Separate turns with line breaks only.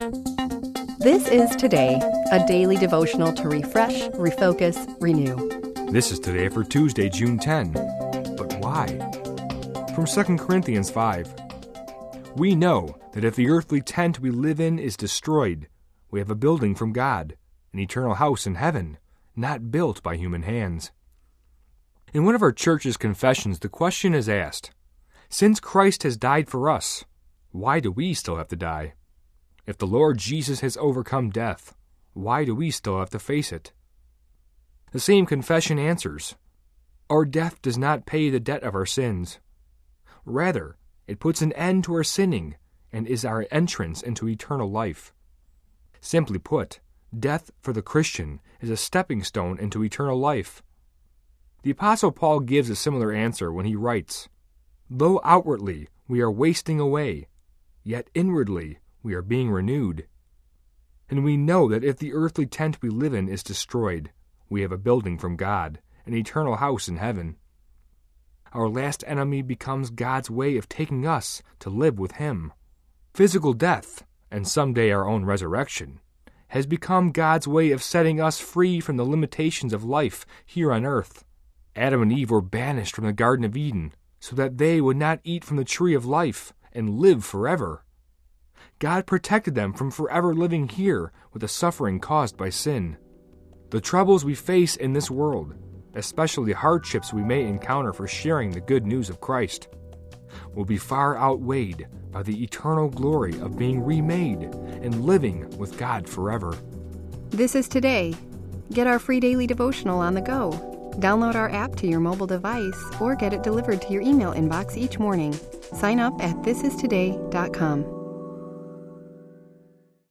This is Today, a daily devotional to refresh, refocus, renew.
This is Today for Tuesday, June 10. But why? From 2 Corinthians 5. We know that if the earthly tent we live in is destroyed, we have a building from God, an eternal house in heaven, not built by human hands. In one of our church's confessions, the question is asked, since Christ has died for us, why do we still have to die? If the Lord Jesus has overcome death, why do we still have to face it? The same confession answers, our death does not pay the debt of our sins. Rather, it puts an end to our sinning and is our entrance into eternal life. Simply put, death for the Christian is a stepping stone into eternal life. The Apostle Paul gives a similar answer when he writes, though outwardly we are wasting away, yet inwardly we are being renewed. And we know that if the earthly tent we live in is destroyed, we have a building from God, an eternal house in heaven. Our last enemy becomes God's way of taking us to live with Him. Physical death, and someday our own resurrection, has become God's way of setting us free from the limitations of life here on earth. Adam and Eve were banished from the Garden of Eden so that they would not eat from the tree of life and live forever. God protected them from forever living here with the suffering caused by sin. The troubles we face in this world, especially the hardships we may encounter for sharing the good news of Christ, will be far outweighed by the eternal glory of being remade and living with God forever.
This is Today. Get our free daily devotional on the go. Download our app to your mobile device or get it delivered to your email inbox each morning. Sign up at thisistoday.com.